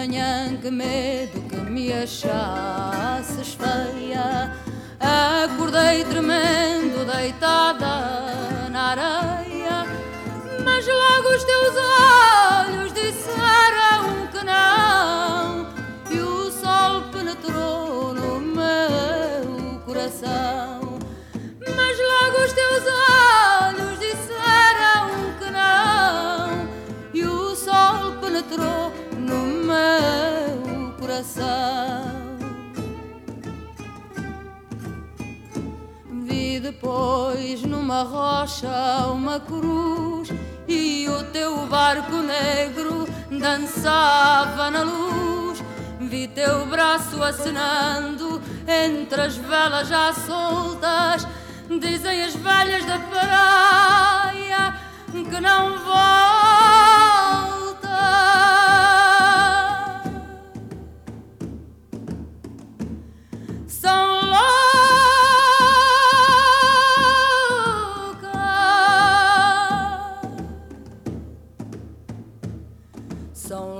manhã, que medo que me achasses feia. Acordei tremendo, deitada na areia, mas logo os teus olhos disseram que não, e o sol penetrou no meu coração. Mas logo os teus olhos disseram que não, e o sol penetrou no meu coração. Vi depois numa rocha uma cruz, e o teu barco negro dançava na luz. Vi teu braço acenando entre as velas já soltas. Dizem as velhas da praia que não volta. São loucas, são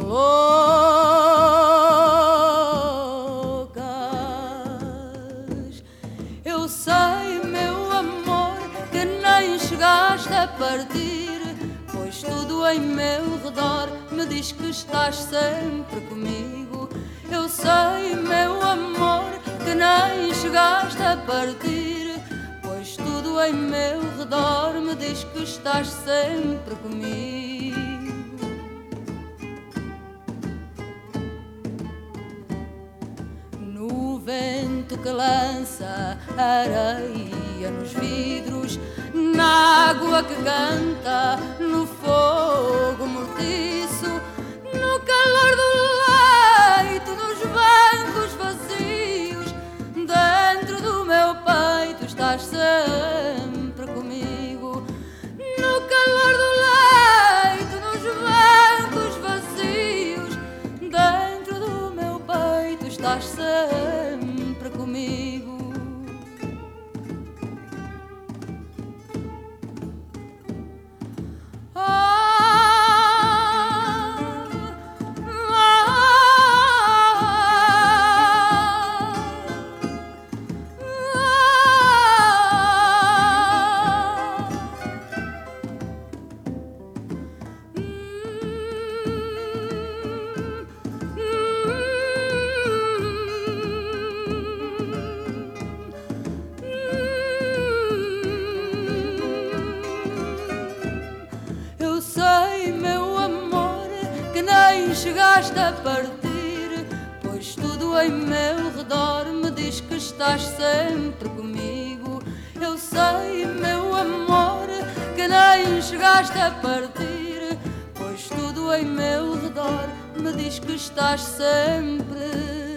loucas. Eu sei, meu amor, que nem chegaste a partir, pois tudo em meu redor me diz que estás sempre comigo. Eu sei, meu amor, que nem chegaste a partir, pois tudo em meu redor me diz que estás sempre comigo. No vento que lança areia nos vidros, na água que canta, no fogo mortiço, no calor do leito, nos bancos vazios, dentro do meu peito estás sempre comigo. No calor do leito, nos bancos vazios, dentro do meu peito estás sempre comigo. Eu sei, meu amor, que nem chegaste a partir, pois tudo em meu redor me diz que estás sempre comigo. Eu sei, meu amor, que nem chegaste a partir, pois tudo em meu redor me diz que estás sempre